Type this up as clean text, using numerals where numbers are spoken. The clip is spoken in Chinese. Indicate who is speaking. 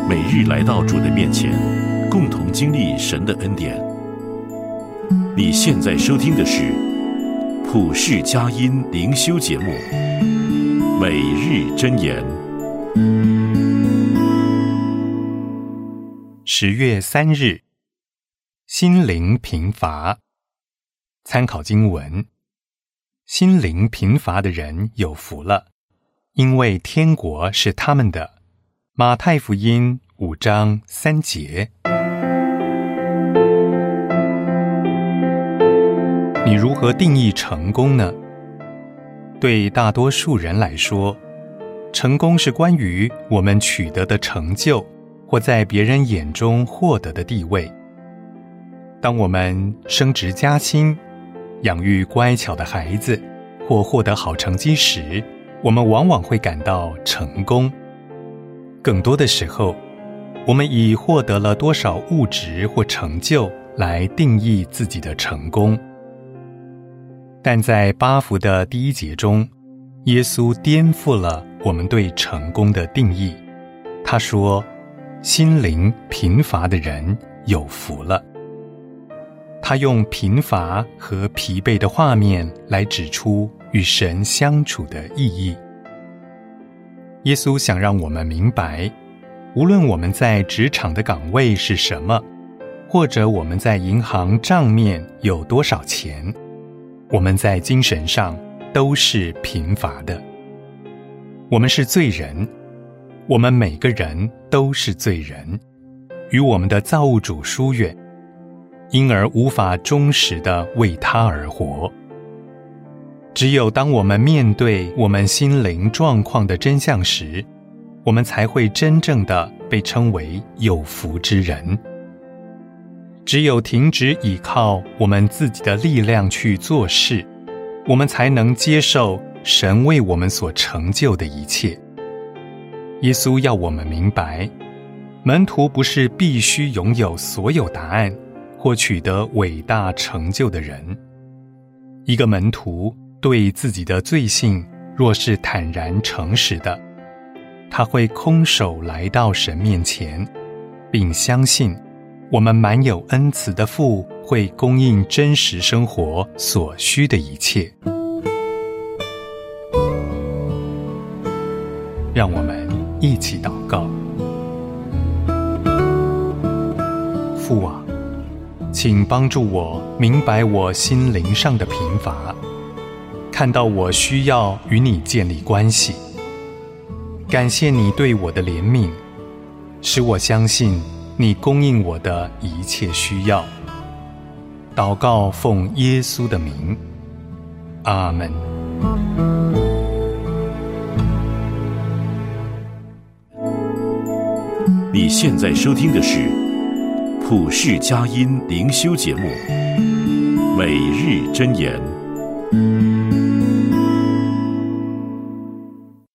Speaker 1: 每日来到主的面前，共同经历神的恩典。你现在收听的是普世佳音灵修节目《每日箴言》。
Speaker 2: 10月3日，心灵贫乏。参考经文：心灵贫乏的人有福了，因为天国是他们的。马太福音5章3节。你如何定义成功呢？对大多数人来说，成功是关于我们取得的成就，或在别人眼中获得的地位。当我们升职加薪，养育乖巧的孩子，或获得好成绩时，我们往往会感到成功。更多的时候，我们以获得了多少物质或成就来定义自己的成功。但在8福的第1节中，耶稣颠覆了我们对成功的定义。他说，心灵贫乏的人有福了。他用贫乏和疲惫的画面来指出与神相处的意义。耶稣想让我们明白，无论我们在职场的岗位是什么，或者我们在银行账面有多少钱，我们在精神上都是贫乏的。我们是罪人，我们每个人都是罪人，与我们的造物主疏远，因而无法忠实地为他而活。只有当我们面对我们心灵状况的真相时，我们才会真正地被称为有福之人。只有停止依靠我们自己的力量去做事，我们才能接受神为我们所成就的一切。耶稣要我们明白，门徒不是必须拥有所有答案或取得伟大成就的人。一个门徒对自己的罪性若是坦然诚实的，他会空手来到神面前，并相信我们满有恩慈的父会供应真实生活所需的一切。让我们一起祷告。父啊，请帮助我明白我心灵上的贫乏，看到我需要与你建立关系。感谢你对我的怜悯，使我相信你供应我的一切需要。祷告奉耶稣的名，阿们。
Speaker 1: 你现在收听的是普世佳音灵修节目《每日箴言》。